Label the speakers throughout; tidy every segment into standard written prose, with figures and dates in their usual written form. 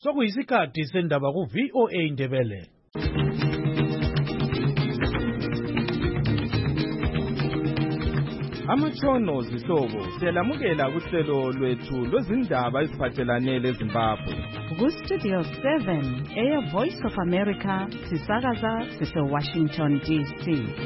Speaker 1: Sokuyisikhathi sendaba ku VOA Ndebele.
Speaker 2: Amatshono zihlobo siyalamukela kuhlelo lwethu lwezindaba eziphathelane leZimbabwe.
Speaker 3: Ku-Studio 7 Air Voice of America sisakaza sise-Washington DC.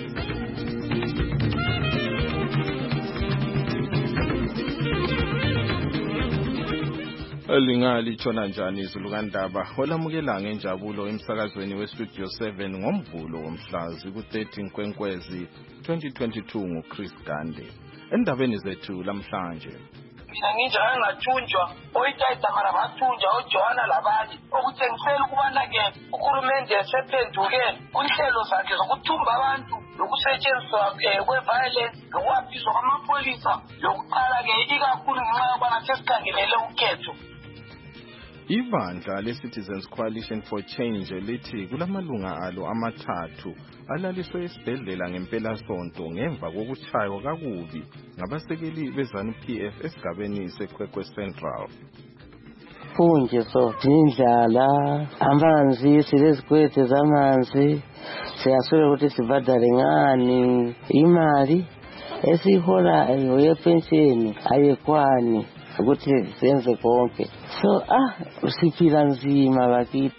Speaker 2: Elingali tshona njani izulu kandaba olamukela ngenjabulo emsakazweni weStudio 7 ngomvulo womhlazi ku-13 Nkwenkwezi 2022 nguChris Gande. Endabeni zethu lamhlanje
Speaker 4: nginje angathunjwa oyitayita mara bathunjwa oJohana labanye okuthengisela ukubana ke ukhulumende sephenduke kunhlelo zakhe zokuthumba abantu lokusetshenziswa kwe-violence lokwabizwa kwamapolisa lokuqala ke ikakhulu ngenxa yokubana sesikhangelele ukhetho.
Speaker 2: Ibandla le-Citizens Coalition for Change lithi kulamalunga alo amathathu alaliswe esibhedlela ngempelasonto ngemva kokutshaywa kakubi ngabasekeli beZANU-PF esigabeni seKwekwe Central.
Speaker 5: Funje so indlala amanzi silezikwete zamanzi siyaswela ukuthi sibhadale ngani imali esihola yepensheni ayekwani ukuthi senze konke so siphila nzima bakithi.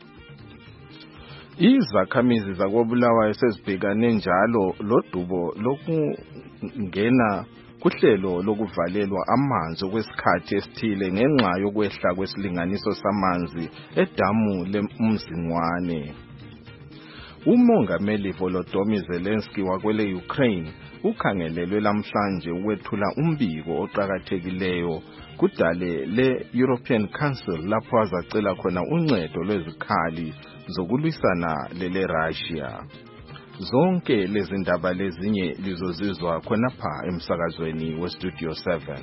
Speaker 2: Izakhamizi zakoBulawayo sezibhekane njalo lodubo lokungena kuhlelo lokuvalelwa amanzi okwesikhathi esithile ngenxa yokwehla kwesilinganiso samanzi edamu leMzingwane. Umongameli Volodymyr Zelensky wakwele Ukraine ukhangelelwe lamhlanje ukwethula umbiko oqhakathekileyo kudale le-European Council lapho azacela khona uncedo lwezikhali zokulwisana lele-Russia. Zonke lezi ndaba lezinye lizozizwa khonapha emsakazweni weStudio 7.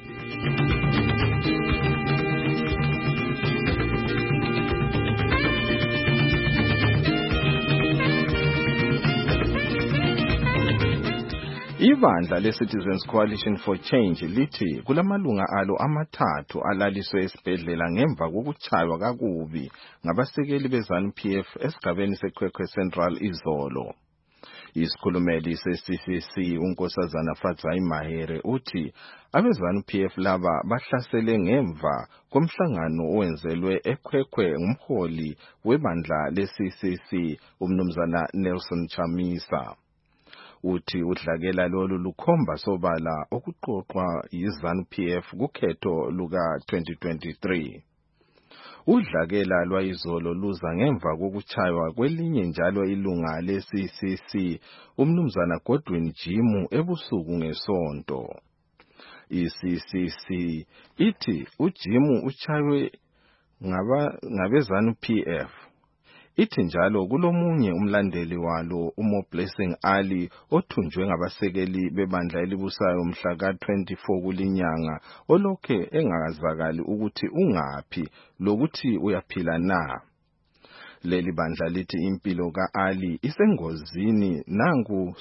Speaker 2: Ibandla le-Citizens Coalition for Change lithi kulamalunga alo amathathu alaliswe esibhedlela ngemva kokutshaywa kakubi ngabasekeli beZANU-PF esigabeni seKwekwe Central izolo. Isikhulumeli se-CCC uNkosazana Fadzai Mahere uthi abeZANU-PF laba bahlasele ngemva komhlangano owenzelwe eKwekwe ngumholi webandla le-CCC umnumzana Nelson Chamisa. Uthi udlakela lolu lukhomba sobala okuqoqwa yiZANU-PF kukhetho luka-2023. Udlakela lwayizolo luza ngemva kokutshaywa kwelinye njalo ilunga le-CCC umnumzana Godwin Jimu ebusuku ngesonto. I-CCC ithi uJimu utshaywe ngabeZANU-PF. Ithi njalo kulomunye umlandeli walo uMoblessing Ali othunjwe ngabasekeli bebandla elibusayo mhla ka-24 kulinyanga olokhe engakazakali ukuthi ungaphi lokuthi uyaphila na. Leli bandla lithi impilo ka-Ali isengozini nangu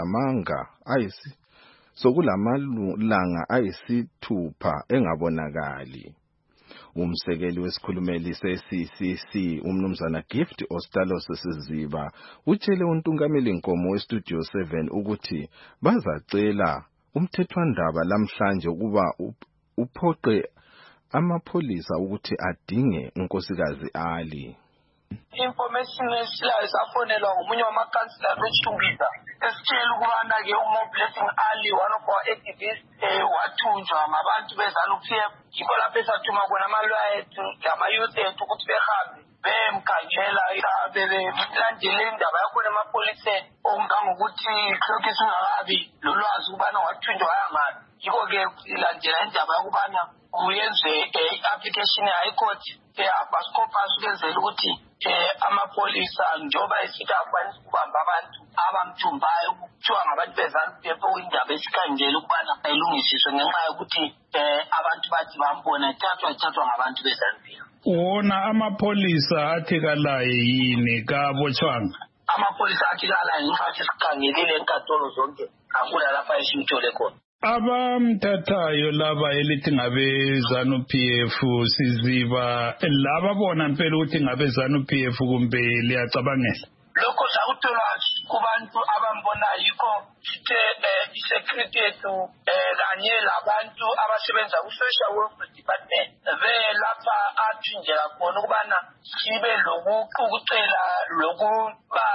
Speaker 2: sokulamalanga ayisithupha engabonakali. Umsekeli wesikhulumeli se-CCC umnumzana Gift Ostalos Siziba utshele untungameli Nkomo weStudio 7 ukuthi bazacela umthethwandaba lamhlanje ukuba uphoqe amapholisa ukuthi adinge unkosikazi Ali.
Speaker 4: Information esilayo safonelwa ngomunye wamakhansila weChungisa esitshela ukubana ke uMoblessing Ali one of our activists wathunjwa ngabantu beZANU-PF yikho lapho esathuma khona amalwa ethu lamayouth ethu ukuthi behambe bemkhangela belandele indaba yakhona emapoliseni okungangokuthi lokhu singakabi lolwazi ukubana wathunjwa wayangaphi. Yikho-ke ilandela indaba yokubana kuyenze i-application ye-High Court ye-habeas corpus ukwenzela ukuthi amapolisa njengoba esithi akwanisa ukubamba abantu abamthumbayo kuthiwa ngabantu beZANU-PF okuyindaba esikhangele ukubana ayilungisiswe ngenxa yokuthi abantu bathi bambona ethathwa ngabantu beZANU-PF.
Speaker 6: Wona amapholisa athikalaye yini kabotshwanga?
Speaker 4: Amapholisa athikalaye ngenxa yokuthi sikhangelile enkantolo zonke akula lapha esimthole khona.
Speaker 6: abamthathayo laba elithi ngabe ZANU-PF siziba laba bona impela ukuthi ngabe ZANU-PF kumbe liyacabangela
Speaker 4: lokho sakuthola kubantu abambona yikho sithe isecurity yethu kanye labantu abasebenza ku-social welfare department belapha athunjela khona ukubana sibe lokuqukucela lokuba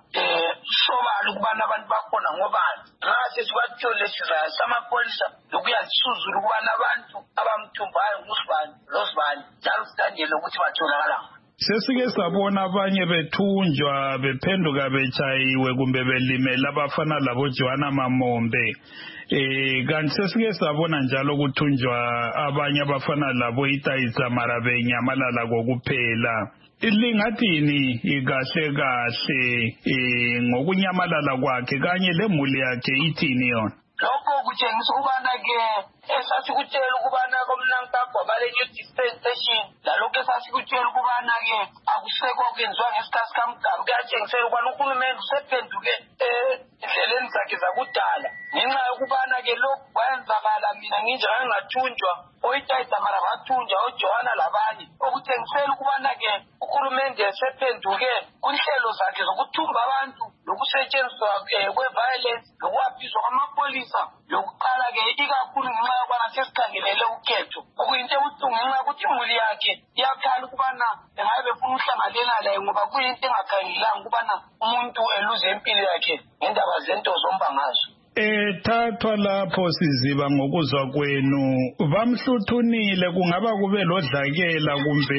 Speaker 4: sobala ukubana abantu bakhona ngobani ngase sibathole sizaya samapholisa lokuyazisuzula ukubana abantu abamthumbayo ngusibani losibani njalo sithandele ukuthi batholakala
Speaker 6: sesike sabona abanye bethunjwa bephenduka bechayiwe kumbe belimela abafana labo Joanna Mamombe kanti sesike sabona njalo ukuthunjwa abanye abafana labo Itaiza Marabenya amalala kokuphela lingathini kahle kahle ngokunyamalala kwakhe kanye lemuli yakhe ithini yona
Speaker 4: lokho kutshengisa ukubana ke esasikutshela ukubana komnankagwa bale new dispensation lalokho esasikutshela ukubana ke akusekho kwenziwa ngesikhathi sikamgaba kuyatshengisela ukubana uhulumende usephenduke endleleni zakhe zakudala ngenxa yokubana ke lokhu kwayenzakala mina nginjengake ngathunjwa oItaiza mara bathunjwa oJohana labanye okutshengisela ukubana ke uhulumende esephenduke kunhlelo zakhe zokuthumba abantu lokusetshenziswa kwe-violence lokuwaphizwa kwamapolisa lokuqala ke ikakhulu ngenxa yokubana sesikhangelele ukhetho okuyinto ebuhlungu ngenxa yokuthi imuli yakhe iyakhala ukubana engabe befuna ukuhlanganela laye ngoba kuyinto engakhangelelanga ukubana umuntu eluze impilo yakhe ngendaba zento zombangazo
Speaker 6: thathwa lapho siziba ngokuzwa kwenu bamhluthunile kungaba kube lodlakela kumbe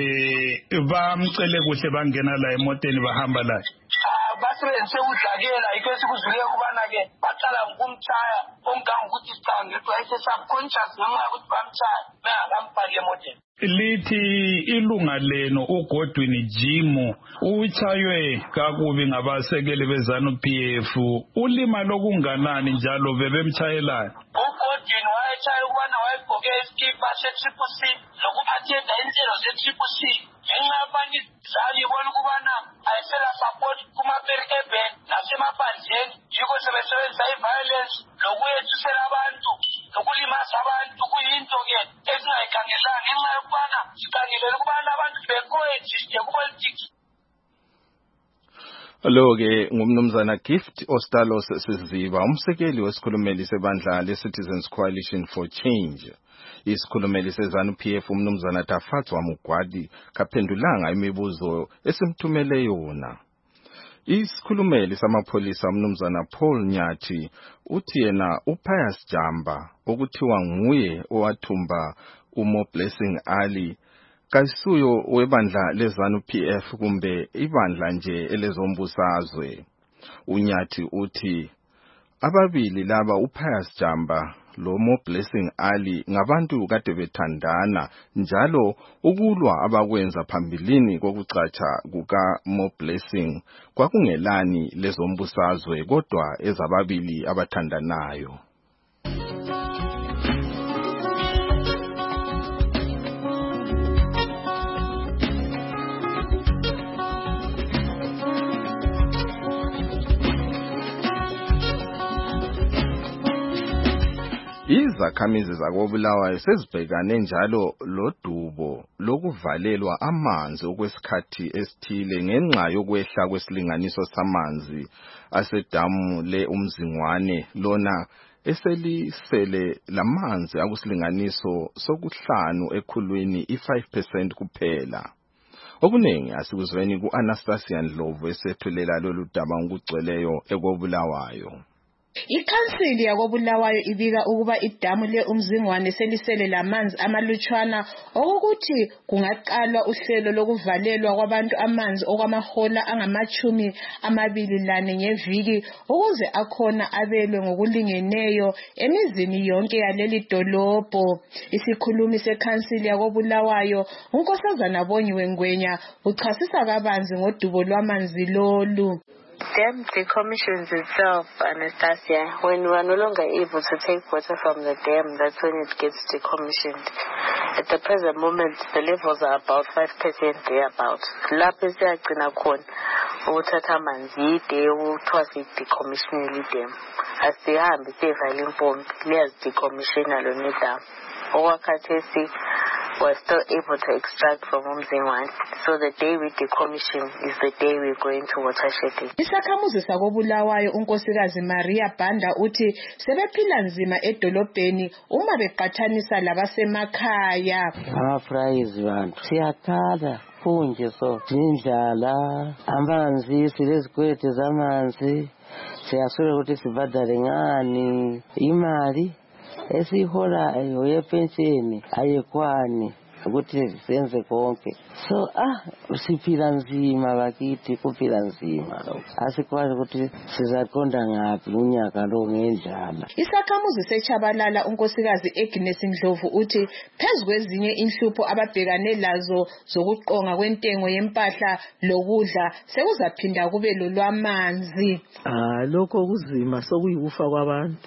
Speaker 6: bamcele kuhle bangena la emoteni bahamba la
Speaker 4: basebenzise udlakela yikho esikuzwile ukubana ke baqala ngokumtshaya ongange ukuthi sicange wayese subconscious ngenxa yokuthi bamtshaya bengakamfaki emoteni
Speaker 6: lithi ilunga lenu uGodwin Jimu utshaywe kakubi ngabasekeli beZANU-PF ulima lokunganani njalo bebemtshayelana
Speaker 4: uGodwin wayetshaya ukubana wayegqoke isikipa se-CCC loku-athenda inhlelo ze-CCC ngenxa yabanye izali ibona ukubana ayisela support kuma-urban nasemaphandleni yikho sebesebenzisa i-violence lokuyethisela abantu lokulimaza abantu kuyinto-ke esingayikhangelanga ngenxa yokubana sikhangelele ukubana abantu becoexiste ku-politics
Speaker 2: lo-ke ngumnumzana Gift Ostalos Siziba umsekeli wesikhulumeli sebandla le-Citizens Coalition for Change isikhulumeli seZANU-PF umnumzana Tafatswa Mugwadi kaphendulanga imibuzo esimthumele yona isikhulumeli samapholisa umnumzana Paul Nyathi uthi yena uPius Jamba okuthiwa nguye owathumba uMo Blessing Ali kayisuyo webandla leZANU-PF kumbe ibandla nje elezombusazwe uNyathi uthi ababili laba uPius Jamba lo Mo Blessing Ali ngabantu kade bethandana njalo ukulwa abakwenza phambilini kokucatsha kuka Mo Blessing kwakungelani lezombusazwe kodwa ezababili abathandanayo izakhamizi zakoBulawayo sezibhekane njalo lodubo lokuvalelwa amanzi okwesikhathi esithile ngenxa yokwehla kwesilinganiso samanzi asedamu leUmzingwane lona eselisele lamanzi akusilinganiso sokuhlanu ekhulwini i5% kuphela okuningi asikuzweni kuAnastasia Ndlovu esethulela lolu daba ngokugcweleyo ekoBulawayo
Speaker 7: Ikhansili yakoBulawayo ibika ukuba idamu leUmzingwane selisele lamanzi amalutshwana okuthi kungaqalwa uhlelo lokuvalelwa kwabantu amanzi okwamahola angama-24 ngeviki ukuze akhona abelwe ngokulingeneyo emizini yonke yaleli dolobho. Isikhulumi sekhansili yakoBulawayo uNkosazana Bonyiwe Ngwenya uchasisa kabanzi ngodubo lwamanzi lolu.
Speaker 8: Dam decommissions itself, Anastasia, when we are no longer able to take water from the dam, that's when it gets decommissioned. At the present moment, the levels are about 5% thereabout. Lapho siyagcina khona ukuthatha amanzi ide ukuthiwa si-decommissionele idam. Asihambi siyevale impompi liyazi-decommissiona lona idam. Okwakhathesi we're still able to extract from Umzingwane. So the day we decommission is the day we're going to watershed.
Speaker 7: Isakhamuzi sakobulawayo unkosikazi Maria Banda uthi sebephila nzima edolobheni uma beqathanisa labasemakhaya.
Speaker 5: Amafrayizi bantu siyakhala kunje so indlala amanzi silezikwete zamanzi siyaswela ukuthi sibhadale ngani imali esiholayo yepensheni ayekwani ukuthi senze konke. So siphila nzima bakithi, kuphila nzima lo. Asikwazi ukuthi sizaqonda ngaphi unyaka lo ngendlala.
Speaker 7: Isakhamuzi seChabalala unkosikazi Agnes Ndlovu uthi phezukwezinye inhlupho ababhekane lazo zokuqonga kwentengo yempahla lokudla sekuzaphinda kube lolwamanzi.
Speaker 9: Lokho kuzima sokuyikufa kwabantu.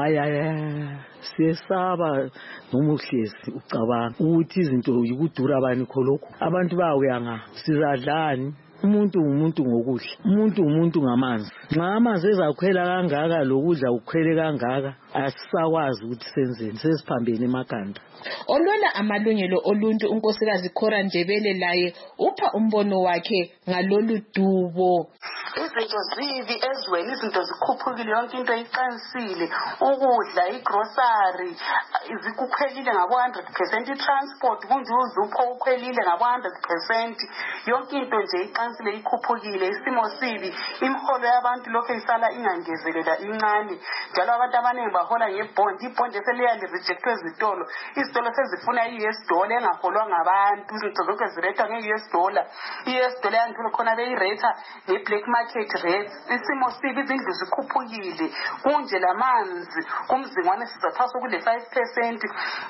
Speaker 9: Siyesaba noma uhlezi ucabanga ukuthi izinto yikudura abani kholokho abantu bawuyanga sizadlani umuntu ngokudla umuntu ngamanzi nxa amanzi ezakhwela kangaka lokudla ukukhwele kangaka asisakwazi ukuthi senzeni sesiphambene emaganda.
Speaker 7: Olwela amalungelo oluntu unkosikazi Khora Ndebele laye upha umbono wakhe ngalolu dubo.
Speaker 10: Izinto zivi ezweni, izinto zikhuphukile, yonke into iqansile, ukudla igrocery izikukhwelile ngabo 100%, transport kunje uzupho ukhwelile ngabo 100%, yonke into nje iqansile ikhuphukile, isimo sibi, imiholo yabantu lokho isala ingangezelela incane, njalo abantu abaningi bahola ngebond, ibond eseliya rejectwe ezitolo, izitolo sezifuna i$US engaholwa ngabantu, izinto zonke zirethwa nge$US, i$US yantulu khona beyireta nge-black market rates, isimo sibi, izindlu zikhuphukile, kunje lamanzi kumzingwane sizathatha kule 5%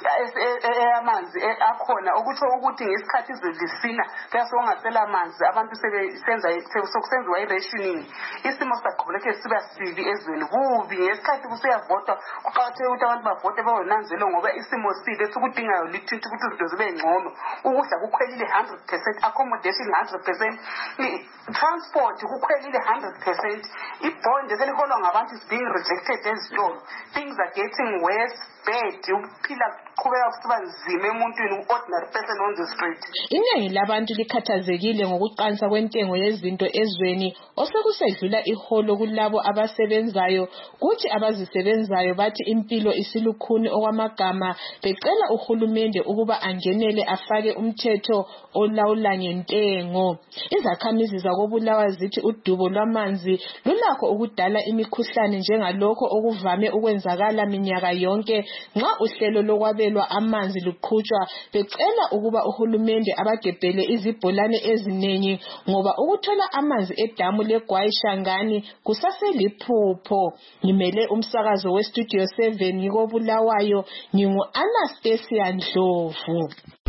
Speaker 10: eyamanzi akhona, ukutsho ukuthi ngesikhathi izolisina kuyasongasela amanzi abantu sokusenziwa i-rationing, isimo saqhubeka siba sibi ezweni kubi. Ngesikhathi kusiyavotwa kuqakathekile ukuthi abantu bavote bawonanzelo ngoba isimo sibi esikudingayo lithinta ukuthi izinto zibe ngcono, ukudla kukhwelile 100%, accommodation 100%, transport kukhwelile 100%, ibond eseliholwa ngabantu is being rejected ezitolo, things are getting worse, bad, ukuphila qhubeka kusiba nzima emuntwini ordinary person on the street.
Speaker 7: Iningi labantu likhathazekile ngokuqansa kwentengo yezinto ezweni osekusedlula iholo kulabo abasebenzayo, kuthi abazisebenzayo bathi impilo isilukhuni okwamagama, becela uhulumende ukuba angenele afake umthetho olawula ngentengo. Izakhamizi zakobulawa zithi udubo lwamanzi lulakho ukudala imikhuhlane njengalokho okuvame ukwenzakala minyaka yonke nxa uhlelo lokwabelwa amanzi luqhutshwa, becela ukuba uhulumende abagebhele izibholane eziningi ngoba ukuthola amanzi edamu leGwayi Shangani kusaseliphupho. Ngimele umsakazo weStudio 7 ngikobulawayo, ngingu Anastasia Ndlovu.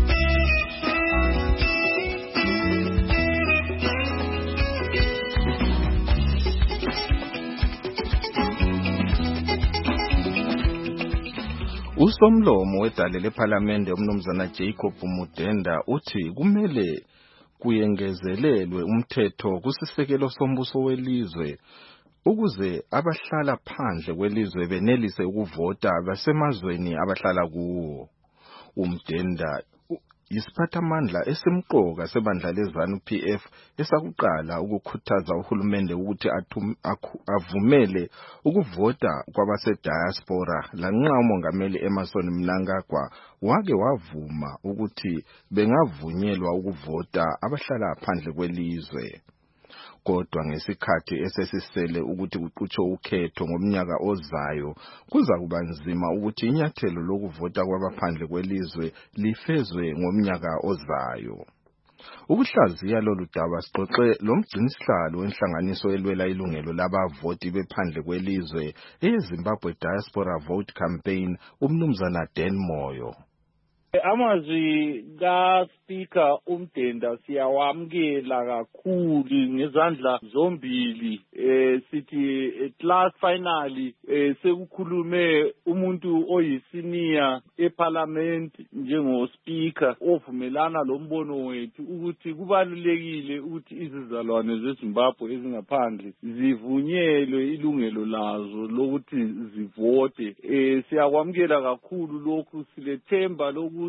Speaker 2: Usomlomo wedale lePhalamende umnumzana Jacob Mudenda uthi kumele kuyengezelelwe umthetho kusisekelo sombuso welizwe ukuze abahlala phandle kwelizwe benelise ukuvota basemazweni abahlala kuwo. Umdenda yisiphathamandla esimqoka sebandla leZanu PF esakuqala ukukhuthaza uhulumende ukuthi avumele ukuvota kwabase-diaspora lanxa umongameli Emmerson Mnangagwa wake wavuma ukuthi bengavunyelwa ukuvota abahlala phandle kwelizwe. Kodwa ngesikhathi esesisele ukuthi kuqhutshwe ukhetho ngomnyaka ozayo kuza kuba nzima ukuthi inyathelo lokuvota kwabaphandle kwelizwe lifezwe ngomnyaka ozayo. Ukuhlaziya lolu daba sixoxe lomgcinisihlalo wenhlanganiso elwela ilungelo labavoti bephandle kwelizwe eZimbabwe Diaspora Vote Campaign umnumzana Dan Moyo.
Speaker 11: Amazwi kaSpeaker uMdenda siyawamkela kakhulu ngezandla zombili. Sithi at last finally sekukhulume umuntu oyisenior eParliament njengoSpeaker ovumelana lombono wethu ukuthi kubalulekile ukuthi izizalwane zeZimbabwe ezingaphandle zivunyelwe ilungelo lazo lokuthi zivote. Siyakwamkela kakhulu lokhu, silethemba lokuthi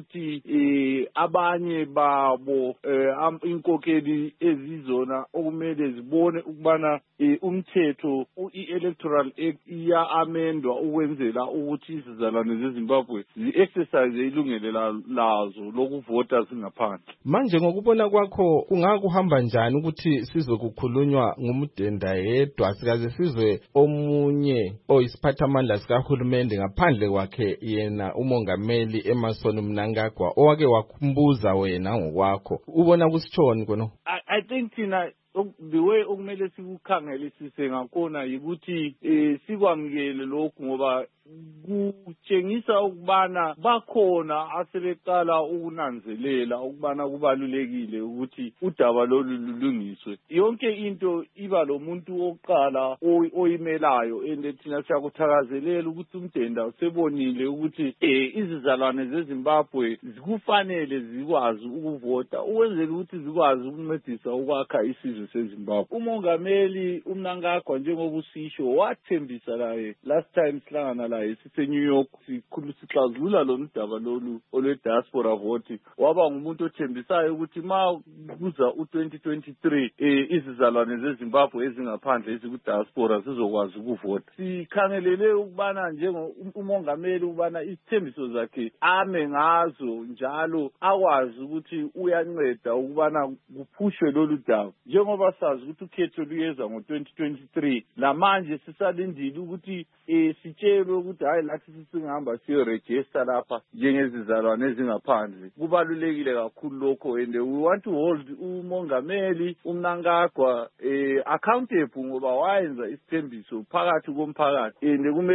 Speaker 11: abanye babo inkokheli ezizona okumele zibone ukubana umthetho i-Electoral Act iya-amendwa ukwenzela ukuthi izizalwane zeZimbabwe zi-exercise ilungelo lazo lokuvota zingaphandle.
Speaker 2: Manje ngokubona kwakho kungakuhamba njani ukuthi sizokukhulunywa ngumdenda yedwa sikaze sizwe omunye oyisiphathamandla sikahulumende ngaphandle kwakhe yena umongameli Emmerson Mnangagwa owake wakumbuza wena ngokwakho ubona kusitshoni kono?
Speaker 11: I think thina the way okumele sikukhangelisise ngakhona yikuthi sikwamukele lokhu ngoba kutshengisa ukubana bakhona asebeqala ukunanzelela ukubana kubalulekile ukuthi udaba lolu lulungiswe. Yonke into iba lo muntu oqala oyimelayo and thina siyakuthakazelela ukuthi uMdenda usebonile ukuthi izizalwane zeZimbabwe kufanele zikwazi ukuvota ukwenzela ukuthi zikwazi ukuncedisa ukwakha isizwe seZimbabwe. Umongameli uMnangagwa njengoba usisho wathembisa laye last time sihlangana laye sise-New York sixazulula lolu daba lolu olwe-diaspora vote. Waba ngumuntu othembisayo ukuthi ma kuza u-2023 izizalwane zeZimbabwe ezingaphandle eziku-diaspora zizokwazi ukuvota. Sikhangelele ukubana njengomongameli ukubana izithembiso zakhe ame ngazo njalo akwazi ukuthi uyanceda ukubana kuphushwe lolu daba. Njengoba sazi ukuthi ukhetho luyeza ngo-2023 namanje sisalindile ukuthi sitshelwe ukuthi hayi lathi singahamba siyorejista lapha njengezizalwane ezingaphandle. Kubalulekile kakhulu lokho and we want to hold umongameli uMnangagwa accountable ngoba wayenza isithembiso phakathi komphakathi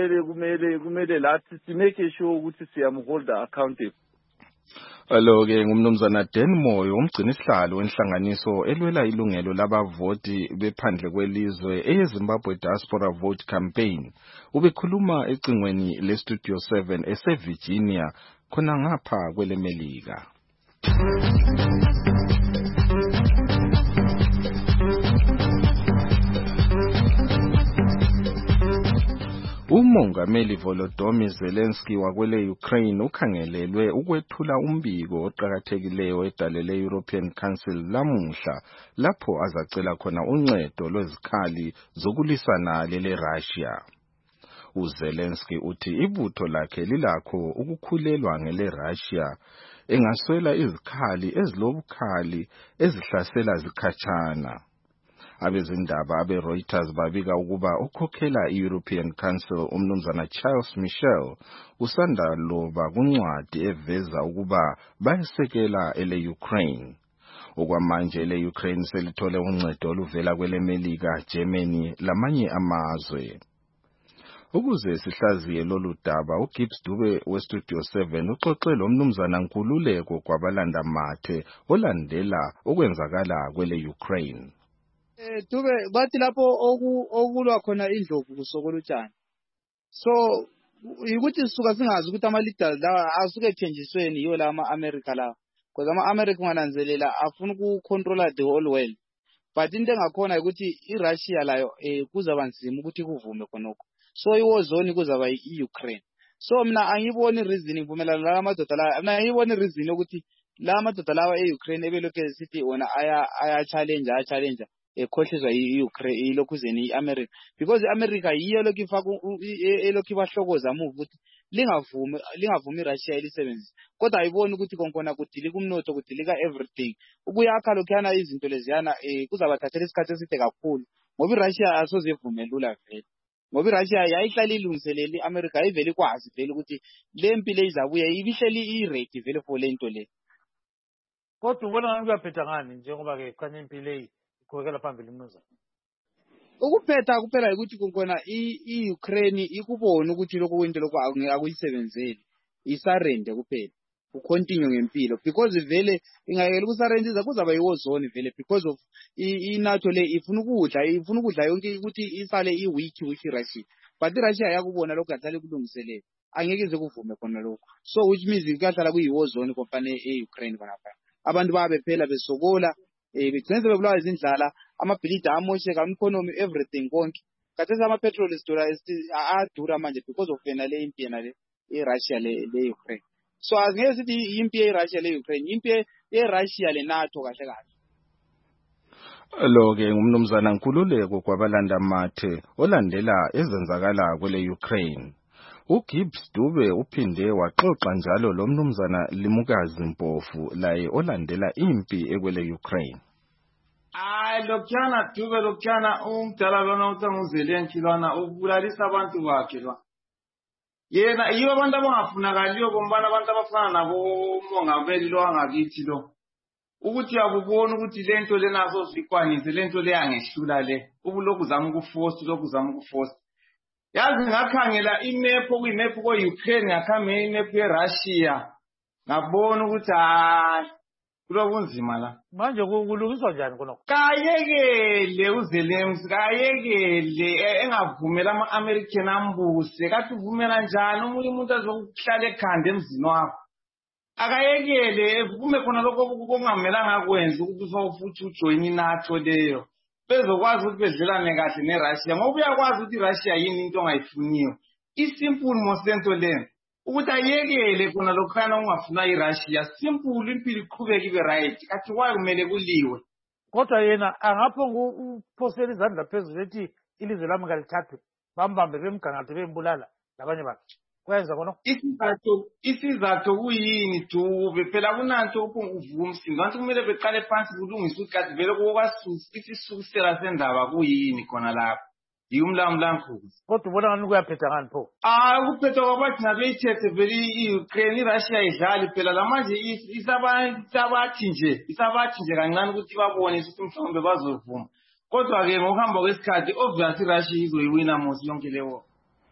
Speaker 11: and kumele lathi simake sure ukuthi siyamholda accountable.
Speaker 2: Alo-ke ngumnumzana Dan Moyo umgcini sihlalo wenhlanganiso elwela ilungelo labavoti bephandle kwelizwe eyeZimbabwe Diaspora Vote Campaign. Ubekhuluma ecingweni leStudio 7 eseVirginia khona ngapha kweleMelika. Umongameli Volodymyr Zelensky wakwele Ukraine ukhangelelwe ukwethula umbiko oqhakathekileyo edalele European Council lamuhla lapho azacela khona uncedo lwezikhali zokulisana leRussia. uZelensky uthi ibutho lakhe lilakho ukukhulelwa ngeleRussia engaswela izikhali ezilobukhali ezihlasela zikhatshana. Abezindaba abeReuters babika ukuba ukhokhela iEuropean Council umnumzana Charles Michel usanda loba kuncwadi eveza ukuba bayesekela ele-Ukraine. Okwamanje ele-Ukraine selithole uncedo oluvela kweleMelika, Germany lamanye amazwe. Ukuze sihlaziye lolu daba uGibbs Dube weStudio 7 uxoxe lo mnumzana Nkululeko kwabalanda mathe olandela okwenzakala kwele-Ukraine.
Speaker 12: Dube bathi lapho okulwa khona indlovu kusokolutshani. So ukuthi sisuka singazi ukuthi ama-leaders lawa asuke ethenjisweni yiwo la ama-America lawa. Because ama-America ungananzelela afuna ukucontrola the whole world. But into engakhona ukuthi iRussia layo kuzaba nzima ukuthi kuvume khonokho. So iwar zone kuzaba i-Ukraine. So mina angiboni reason ngivumelana la madoda la. Mina angiboni reason ukuthi la madoda lawa e-Ukraine ebelokhu sithi wona aya challenge ekhohlizwa i-Ukraine ilokhuzeni i-America because i-America yiyo lokhu ifaka elokhu ibahlokoza move ukuthi lingavumi iRussia elisebenzisa kodwa ayiboni ukuthi konkona kudilika umnotho kudilika everything ukuyakha lokhuyana izinto leziyana kuzabathathela isikhathi eside kakhulu ngoba iRussia asoze ivume lula vele ngoba iRussia yayihlala ilungiselele i-America ayivele ikwazi vele ukuthi le mpilo izabuya ibihleli i-ready vele for le nto le.
Speaker 1: Kodwa ubona ngiyaphetha ngani njengoba ke khanya impilo khokela phambili mnuza
Speaker 12: ukuphetha kuphela ukuthi konkona i-Ukraine ikubona ukuthi lokho kwento lokho akuyisebenzeli isarende kuphela ucontinue ngempilo because vele ingayekela ukusarentiza kuzaba yi-war zone vele because of i-NATO le ifuna ukudla yonke ukuthi isale i-weak with i-Russia but i-Russia yakubona lokho kahlale kulungiselele angeke ize kuvume khona lokho so which means kuyahlala kuyi-war zone kompane e-Ukraine khonapha abantu babe phela besokola begcine sebebulawa izindlala amabhilidi amosheka economy everything konke kathesi ama-petrol adura manje because of yena le impi yena le i-Russia le-Ukraine so angeke sithi impi ye-Russia le-Ukraine impi ye-Russia le-NATO kahle kahle.
Speaker 2: Lo-ke ngumnumzana Nkululeko kwabalanda mathe olandela ezenzakala kwele Ukraine. uGibbs Dube uphinde waxoxa njalo lo mnumzana Limukazi Mpofu laye olandela impi ekwele Ukraine.
Speaker 13: Lokhana Dube lokhana umdala lona uTanguzelenki lona ubulalisa abantu bakhe lo. Yena yibo abantu abangafunakaliyo bombana abantu abafana nabo umongameli lo angakithi lo. Ukuthi akubona ukuthi lento lenazo zikwanise lento le yangehlula le. Ubulokhu zama ukuforce. Yazi ngakhangela imap okuyimap ko-Ukraine ngakhangela imap ye-Russia ngabona ukuthi kulobunzima la
Speaker 1: manje kulungiswa njani khonokho
Speaker 13: kayekele uZelensky kayekele engavumela ama-American ambuse kathi uvumela njani umunye umuntu azokuhlala ekhanda emzini wakho akayekele kume khona lokho okungamelanga akwenza ukuthi ufuthi ujoin i-NATO leyo bezokwazi ukuthi bedlelane kahle neRussia ngoba uyakwazi ukuthi iRussia yini into ongayifuniyo isimple mosento lento ukuthi ayekele khona lokhana ungafuna iRussia simple impilo iqhubeke ibe right kathi why kumele kuliwe
Speaker 1: kodwa yena angapho uphosela izandla phezulu ethi ilizwe lami ngalithathwe bambambe bemgangathe bembulala labanye bakhe kwenza khona
Speaker 13: isizathu kuyini Dube phela kunanto uvuka umsindo kanti kumele beqale phansi kulungiswe ukuthi vele kokwasusa isisusela sendaba kuyini khona lapho yumlamlamkhuzi
Speaker 1: kodwa ubona ngani kuyaphetha ngani pho
Speaker 13: ukuphetha kwabathi nabeyithethe vele i-Ukraine iRussia idlali phela lamanje isabathi nje kancane ukuthi babone ukuthi mhlawumbe bazovuma kodwa-ke ngokuhamba kwesikhathi obviously iRussia izoyiwina mosi yonke lewo.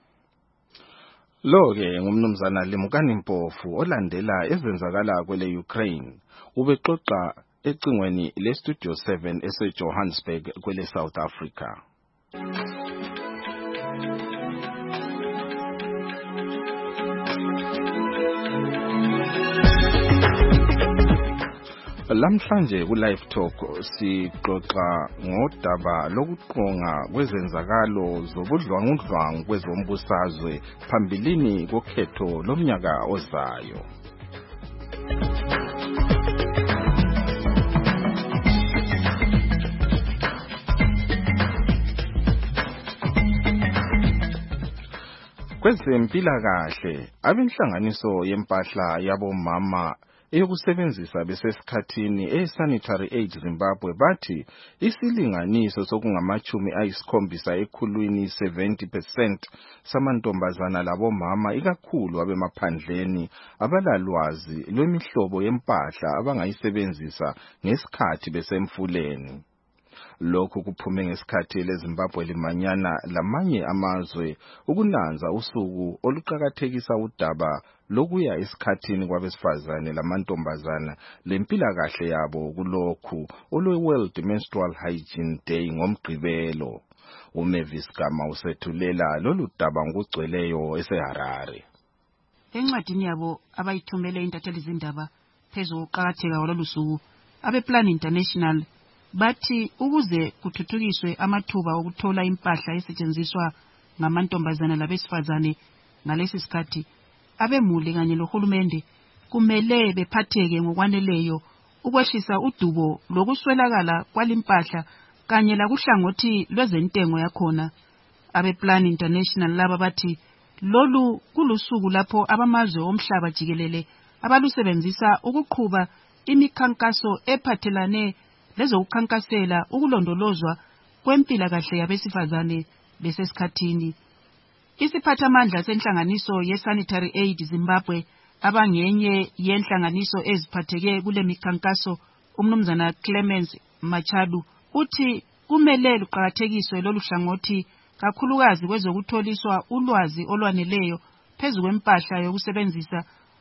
Speaker 2: Lo-ke ngumnumzana Limukani Mpofu olandela ezenzakala kwele Ukraine ubexoxa ecingweni le-Studio 7 ese-Johannesburg kwele South Africa. Lamhlanje ku-Live Talk sixoxa ngodaba lokuqonga kwezenzakalo zobudlwangudlwangu kwezombusazwe phambilini kokhetho lomnyaka ozayo. Kwezempilakahle abenhlanganiso yempahla yabomama eyokusebenzisa besesikhathini e-Sanitary Aid Zimbabwe bathi isilinganiso sokungama-70 ekhulwini 70% samantombazana labomama ikakhulu abemaphandleni abalalwazi lwemihlobo yempahla abangayisebenzisa ngesikhathi besemfuleni. Lokhu kuphume ngesikhathi leZimbabwe limanyana lamanye amazwe ukunanza usuku oluqhakathekisa udaba lokuya esikhathini kwabesifazane lamantombazana lempilakahle yabo kulokhu olwe-World Menstrual Hygiene Day ngomgqibelo. uMavis Gama usethulela lolu daba ngokugcweleyo eseHarare.
Speaker 14: Encwadini yabo abayithumele intatheli zindaba phezu kokuqakatheka kwalolu suku abePlan International bathi ukuze kuthuthukiswe amathuba okuthola impahla esetshenziswa ngamantombazana labesifazane ngalesi sikhathi abemuli kanye lohulumende kumele bephatheke ngokwaneleyo ukwehlisa udubo lokuswelakala kwalimpahla kanye lakuhlangothi lwezentengo yakhona. AbePlan International laba bathi lolu kulusuku lapho abamazwe omhlaba jikelele abalusebenzisa ukuqhuba imikhankaso ephathelane lezokukhankasela ukulondolozwa kwempilakahle yabesifazane besesikhathini. Isiphathamandla senhlanganiso ye-Sanitary Aid Zimbabwe abangenye yenhlanganiso eziphatheke kule mikhankaso umnumzana Clemens Machadu uthi kumele luqakathekiswe lolu hlangothi kakhulukazi kwezokutholiswa ulwazi olwaneleyo phezu kwempahla yokusebenzisa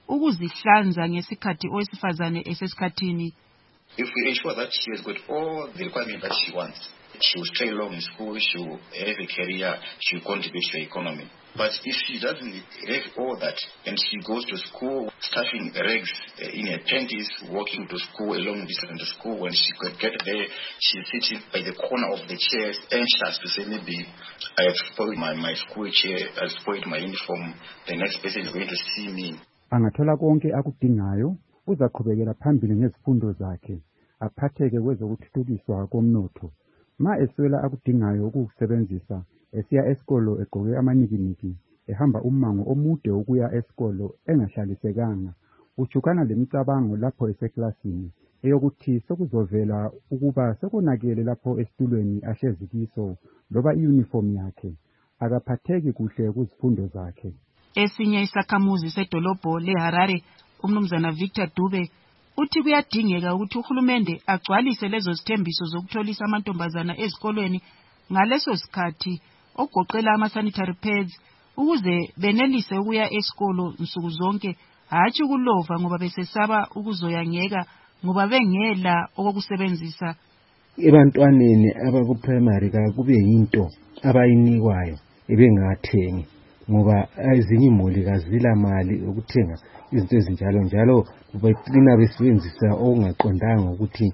Speaker 14: ukuzihlanza ngesikhathi owesifazane esesikhathini.
Speaker 15: If we ensure that she has got all the requirements that she wants, she will stay long in school, she will have a career, she will contribute to the economy. But if she doesn't have all that and she goes to school, stuffing rags in her panties, walking to school, a long distance to school, when she could get there, she's sitting by the corner of the chairs, anxious to say maybe I have spoiled my school chair, I have spoiled my uniform, the next person is going to see me.
Speaker 16: Angathola konke akudingayo, uzaqhubekela phambili ngezifundo zakhe, aphatheke kwezokuthuthukiswa komnotho. Ma eswela akudingayo ukukusebenzisa, esiya esikolo egqoke amanikiniki, ehamba umango omude ukuya esikolo engahlalisekanga, ujukana lemicabango lapho eseklasini, eyokuthi sokuzovela ukuba sekonakele lapho esitulweni ahlezi kiso, loba iuniform yakhe, akaphatheki kuhle kuzifundo zakhe.
Speaker 14: Esinye isakhamuzi sedolobho leHarare, umnumzana Victor Dube, uthi kuyadingeka ukuthi uhulumende agcwalise lezo zithembiso zokutholisa amantombazana ezikolweni ngaleso sikhathi, ogoqela ama-sanitary pads, ukuze benelise ukuya esikolo nsuku zonke, hatshi ukulova ngoba besesaba ukuzoyangeka ngoba bengela okokusebenzisa.
Speaker 17: Ebantwaneni abakuprimary kube yinto abayinikwayo ebengathengi ngoba ezinye imuli kazila mali ukuthenga izinto ezinjalo njalo beqina besebenzisa okungaqondanga ukuthi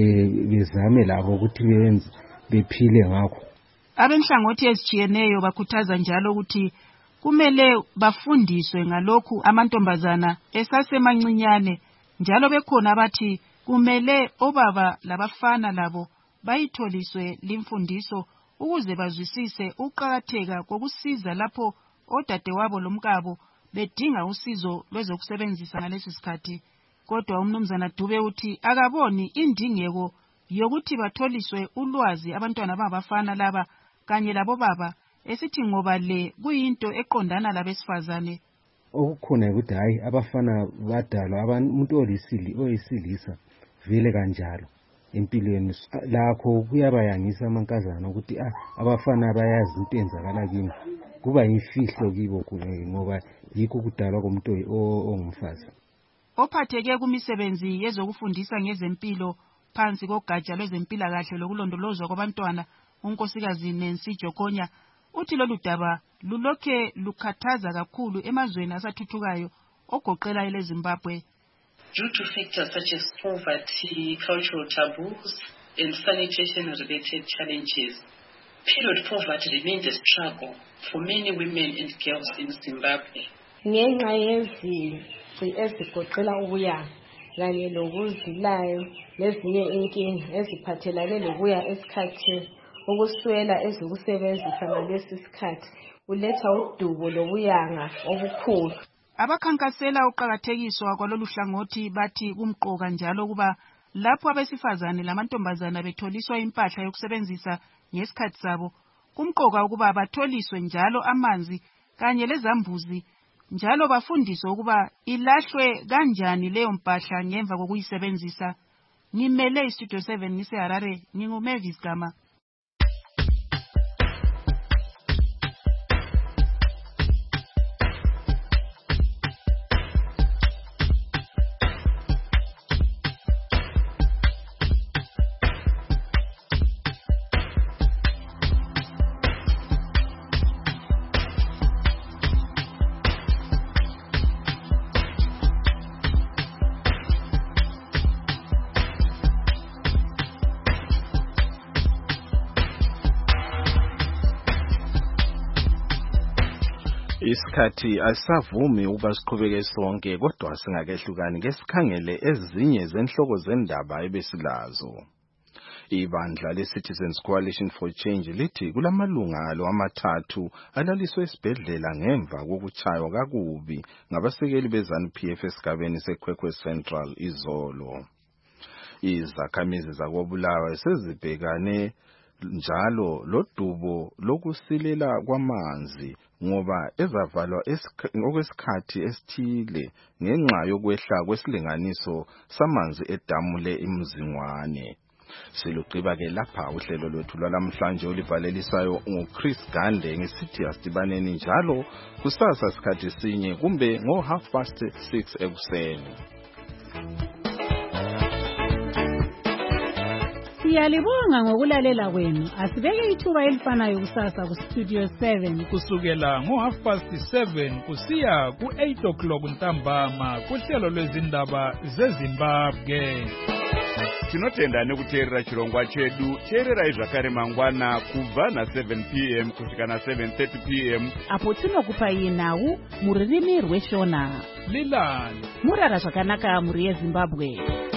Speaker 17: bezame labo ukuthi benze bephile ngakho.
Speaker 14: Abenhlangothi ezijiyeneyo bakhuthaza njalo ukuthi kumele bafundiswe ngalokhu amantombazana esasemancinyane, njalo bekhona bathi kumele obaba labafana labo bayitholiswe limfundiso ukuze bazwisise ukuqakatheka kokusiza lapho odadewabo lomkabo bedinga usizo lwezokusebenzisa ngalesi sikhathi. Kodwa umnumzana Dube uthi akaboni indingeko yokuthi batholiswe ulwazi abantwana abafana laba kanye labo baba, esithi ngoba le kuyinto eqondana labesifazane.
Speaker 17: Okukhona ukuthi hayi abafana badalwa umuntu oyisilisa vele kanjalo empilweni, lakho kuyabayangisa amankazana ukuthi abafana bayazi into enzakala kimi, kuba yimfihlo kibo ngoba yikho kudalwa komuntu ongumfazi.
Speaker 14: Ophatheke kumisebenzi yezokufundisa ngezempilo phansi kogatsha lwezempilakahle lokulondolozwa kwabantwana, unkosikazi Nancy Jokonya, uthi lolu daba lulokhe lukhathaza kakhulu emazweni asathuthukayo ogoqela eleZimbabwe.
Speaker 18: Due to factors such as poverty, cultural taboos, and sanitation-related challenges, period poverty remains a struggle for many women and girls in Zimbabwe.
Speaker 19: Ngenxa yezici ezigoqela ukuyanga kanye lokuzilayo lezinye inkinga eziphathelane lokuya esikhathini, ukuswela ezokusebenzisa ngalesi sikhathi kuletha udubo lokuyanga okukhulu.
Speaker 14: Abakhankasela uqakathekiswa kwalolu hlangothi bathi kumqoka njalo kuba lapho abesifazane lamantombazana betholiswa impahla yokusebenzisa ngesikhathi sabo, kumqoka ukuba batholiswe njalo amanzi kanye lezambuzi, njalo bafundiswe ukuba ilahlwe kanjani leyo mpahla ngemva kokuyisebenzisa. Ngimele iStudio 7 ngiseHarare, nginguMavis Gama.
Speaker 2: Isikhathi asavumi ukuba siqhubeke sonke, kodwa singakehlukani ngesikhangele ezinye zenhloko zendaba ebesilazo. Ibandla le-Citizens Coalition for Change lithi kulamalunga alo amathathu alaliswe esibhedlela ngemva kokutshaywa kakubi ngabasekeli beZANU-PF esigabeni seKwekwe Central izolo. Izakhamizi zakoBulawayo sezibhekane njalo lodubo lokusilela kwamanzi ngoba ezavalwa okwesikhathi esithile ngenxa yokwehla kwesilinganiso samanzi edamu leMzingwane. Silugqiba-ke lapha uhlelo lwethu lwalamhlanje olibhalelisayo nguChris Gande ngesithi asidibaneni njalo kusasa sikhathi sinye kumbe ngo6:30 ekuseni.
Speaker 3: Siyalibonga ngokulalela kwenu. Asibeke ithuba elifanayo kusasa ku Studio 7
Speaker 6: kusukela ngo7:30 kusiya ku8 ntambama kuhlelo lwezindaba zeZimbabwe.
Speaker 20: Tinotenda nekuteerera chirongwa chedu. Teererai zvakare mangwana kubva na7 p.m. kusvika na7:30 p.m.
Speaker 3: apo tinokupai nhau muririmi rweShona.
Speaker 6: Lilani
Speaker 3: murara zvakanaka muri yeZimbabwe.